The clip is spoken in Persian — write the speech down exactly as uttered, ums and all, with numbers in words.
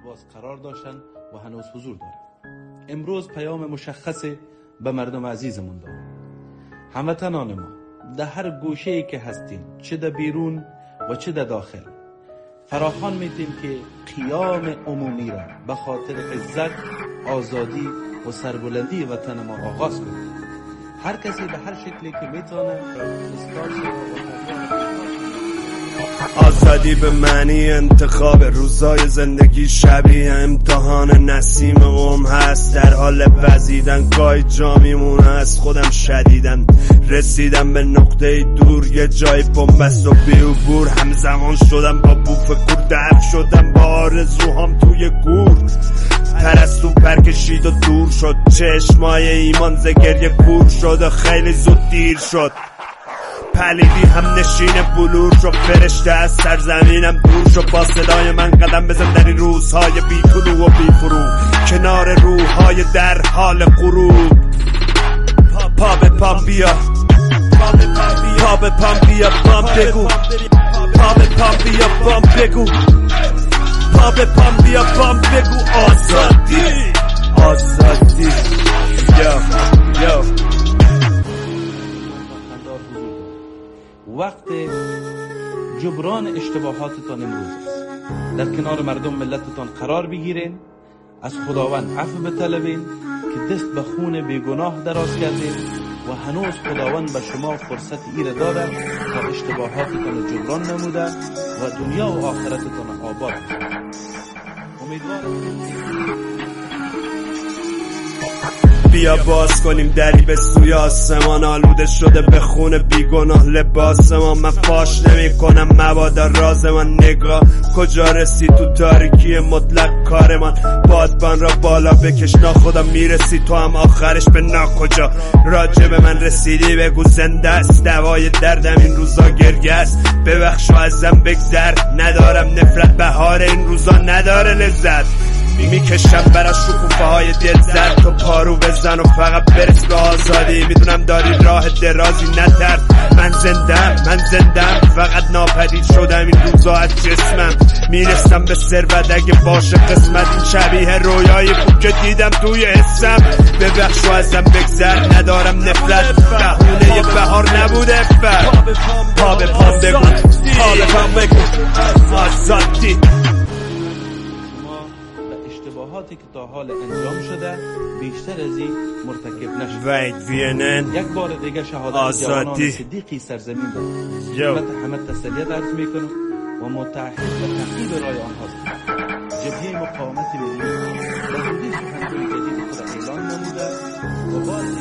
لباس قرار داشتن و هنوز حضور دارن. امروز پیام مشخصی به مردم عزیزمون دارم. هموطنان ما در هر گوشه‌ای که هستین، چه در بیرون و چه در داخل، فراخوان میتیم که قیام عمومی را به خاطر عزت، آزادی و سربلندی وطن ما آغاز کنیم. هر کسی به هر شکلی که میتونه آزادی به معنی انتخاب، روزای زندگی شبیه امتحان، نسیم اوم هست در حال وزیدن، گاهی جا میمونه از خودم شدیدن، رسیدم به نقطه دور، یه جای بنبست و بی‌عبور، همزمان شدم با بوف کور، دفع شدم با آرزوهام توی گور، پرستو پرکشید و دور شد، چشمای ایمان ز گریه کور شد و خیلی زود دیر شد، پلیدی هم نشین بلور شد، فرشته از سرزمینم دور شد، با صدای من قدم بزن در این روزهای بی طلوع و بی فرو، کنار روحهای در حال غروب. پا, پا به پام بیا، پا به پام بیا بام بگو، پا به پام بیا بام بگو، پا به پام بیا بام بگو، آزادی آزادی یا یا وقت جبران اشتباهاتتان امروز است. در کنار مردم ملتتان قرار بگیرین، از خداوند عفو بطلبین که دست به خون بیگناه دراز کردین و هنوز خداوند به شما فرصت ایره داره تا اشتباهاتتان جبران نموده و دنیا و آخرتتان آباد کنه. امیدوارم بیا باز کنیم دری به سوی آسمان، آلوده شده به خون بیگناه لباس ما، من فاش نمی کنم مبادا راز من، نگاه کجا رسید تو تاریکی مطلق کارمان، بادبان را بالا بکش ناخدا میرسی تو هم آخرش به ناکجا، راجع به من رسیدی بگو زنده است، دوای دردم این روزا گرگه است، ببخش و ازم بگذر، ندارم نفرت، بهار این روزا نداره لذت، میکشم برا شکوفه های دل زد، تو پارو بزن و فقط برس به آزادی، میدونم داری راه درازی نترس، من زندم من زندم فقط ناپدید شدم این روزا از جسمم، میرسم به ثروت اگه باشه قسمت، این شبیه رویایی بود که دیدم توی حسم، ببخش و ازم بگذر، ندارم نفرت، بهونه یه بهار نبوده فر، پا به پام بگو، پا به پام بگو، آزادی. اشتباهاتی که تا حال انجام شده بیشتر از این مرتکب نشد. وید وینن یک بار دیگه شهادت جوانان صدیقی سرزمین داد. من همه تسلیت عرض میکنم و متعهد به تحقیق رای آنهاست. جبهه مقاومت ملی و حدودی سخنگوی جدید خود اعلان نموده و بار